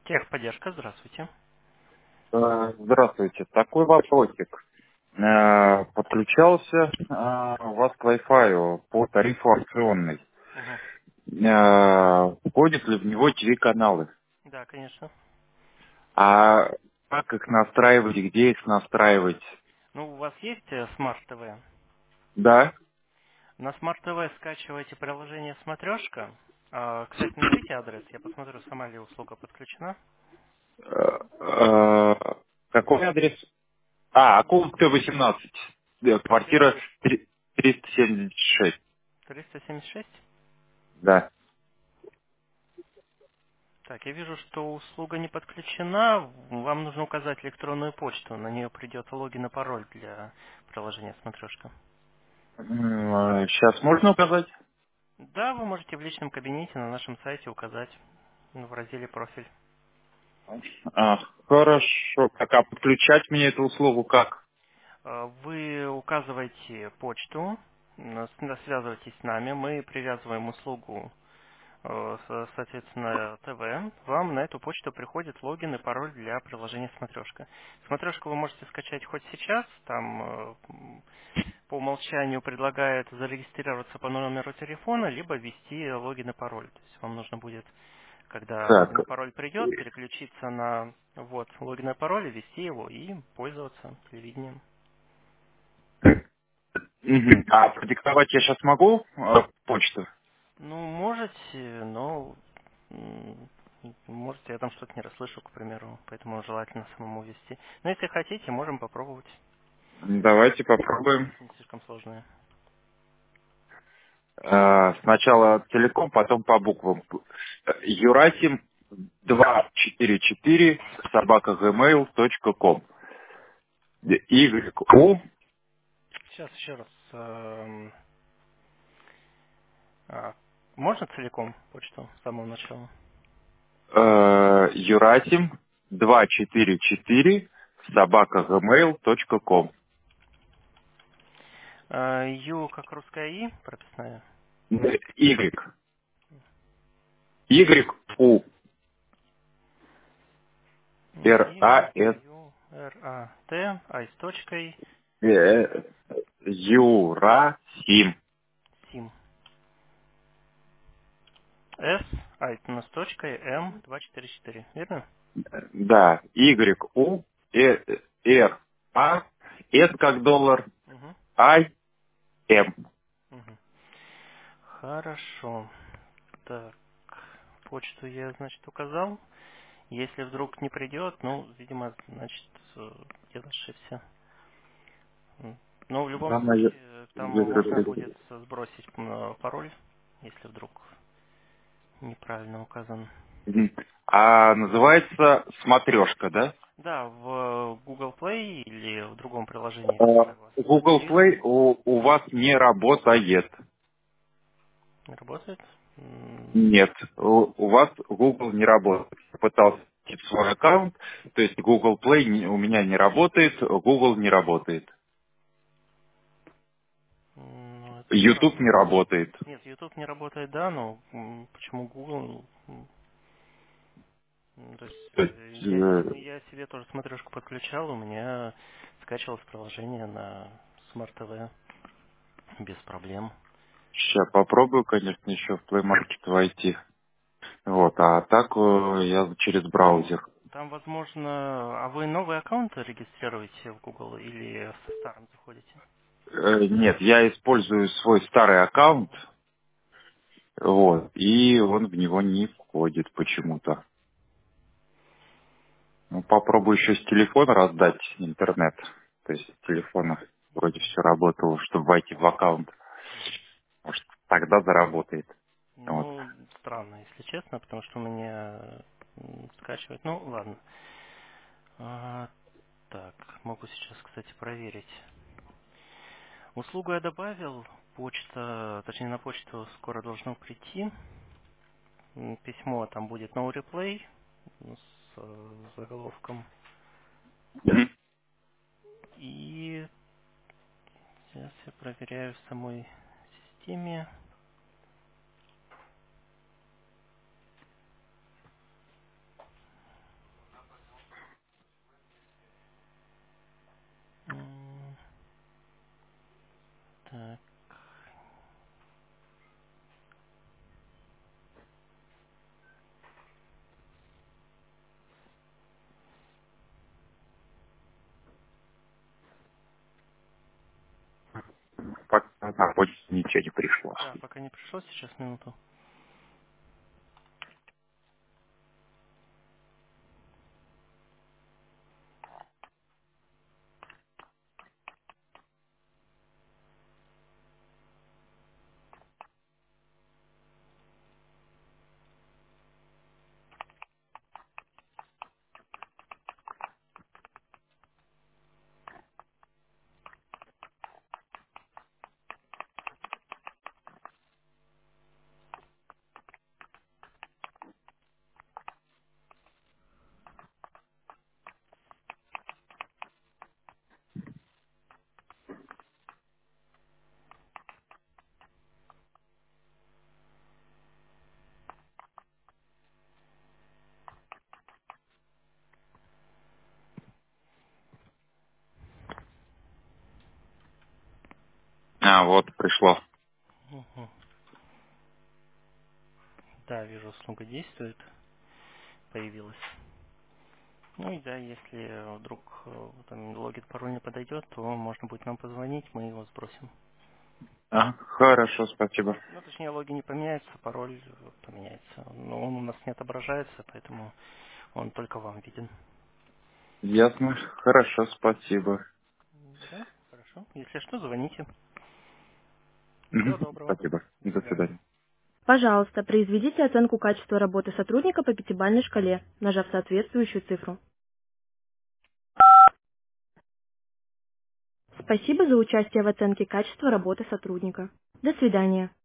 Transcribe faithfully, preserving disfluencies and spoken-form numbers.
Техподдержка, здравствуйте. Э, Здравствуйте. Такой вопросик. Э, Подключался э, у вас к Wi-Fi по тарифу акционный. Мгм. Э, Входят ли в него ТВ-каналы? Да, конечно. А как их настраивать, где их настраивать? Ну, у вас есть э, Smart ти ви? Да. На Smart ти ви скачиваете приложение «Смотрешка». А, кстати, наберите адрес, я посмотрю, сама ли услуга подключена. Э, э, Какой адрес? А, Акулов Т восемнадцать. Э, Квартира Четыре- три- триста семьдесят шесть. триста семьдесят шесть. Да. Так, я вижу, что услуга не подключена. Вам нужно указать электронную почту. На нее придет логин и пароль для приложения «Смотрешка». Сейчас можно указать? Да, вы можете в личном кабинете на нашем сайте указать ну, в разделе «Профиль». А, хорошо. Так, а подключать мне эту услугу как? Э, Вы указываете почту, м, с- связываетесь с нами, мы привязываем услугу, э, со- соответственно, ТВ. Вам на эту почту приходит логин и пароль для приложения «Смотрешка». «Смотрешку» вы можете скачать хоть сейчас, там э, м, по умолчанию предлагает зарегистрироваться по номеру телефона, либо ввести логин и пароль. То есть вам нужно будет, когда Так, логин и пароль придет, переключиться на вот логин и пароль, ввести его и пользоваться телевидением. мгм. А продиктовать я сейчас могу э, почту? Ну, можете, но м, можете, я там что-то не расслышу, к примеру, поэтому желательно самому ввести. Но если хотите, можем попробовать. Давайте попробуем. Не слишком сложное. Э, Сначала целиком, потом по буквам. Э, Юрасим двести четыре четыре собака gmail точка ком. Y U Сейчас еще раз. эм, а, можно целиком почту с самого начала? э, Юрасим двести четыре четыре собака gmail точка ком. А, Ю как русская И, прописная. Y. Y U R Y, A S Ю, Р, А, Т, А с точкой, э, Юрасим. Сим. С, а с точкой, М, два четыре четыре, верно? Да, Y, U, э, R, A, S как доллар, Угу. I, M. Угу. Хорошо. Так, почту я, значит, указал. Если вдруг не придет, ну, видимо, значит, э, я ошибся. М. Но в любом Да, наверное. случае, э, там можно будет сбросить м, пароль, если вдруг неправильно указан. А называется смотрешка, да? Да, в Google Play или в другом приложении, А, которое вас Google Play интересует. у, у вас не работает. Работает? М, Нет, у, у вас Google не работает. Я пытался найти свой аккаунт, то есть Google Play не- у меня не работает, Google не работает. Ну, это YouTube странно. не работает. Нет, YouTube не работает, да, но м, почему Google? М, Ну, то есть То э, есть, я, э, се- я себе тоже смотрешку подключал, у меня скачивалось приложение на Smart ти ви без проблем. Сейчас попробую, конечно, еще в Play Market войти. Вот, а так э, я через Там, браузер. там, возможно, а вы новый аккаунт регистрируете в Google или со старым заходите? Э, Нет, я использую свой старый аккаунт, вот, и он в него не входит почему-то. Ну, попробую еще с телефона раздать интернет. То есть с телефона вроде все работало, чтобы войти в аккаунт. Может, тогда заработает. Вот. Ну, странно, если честно, потому что у меня м, скачивать. Ну, ладно. А, так, могу сейчас, кстати, проверить. Услугу я добавил, почта, точнее на почту скоро должно прийти. М, Письмо там будет no replay с э, заголовком. Мгм. И сейчас я проверяю в самой системе. на почту ничего не пришло. Да, пока не пришло, сейчас минуту. А, вот, пришло. Угу. Да, вижу, услуга действует, появилась. Ну и да, если вдруг э, там логин, пароль не подойдет, то можно будет нам позвонить, мы его сбросим. А, хорошо, спасибо. Ну, точнее, логин не поменяется, пароль э, поменяется. Но он у нас не отображается, поэтому он только вам виден. Ясно. Хорошо, спасибо. Да, хорошо. Если что, звоните. Всего Мгм, доброго. спасибо. До До свидания. свидания. Пожалуйста, произведите оценку качества работы сотрудника по пятибалльной шкале, нажав соответствующую цифру. Спасибо за участие в оценке качества работы сотрудника. До свидания.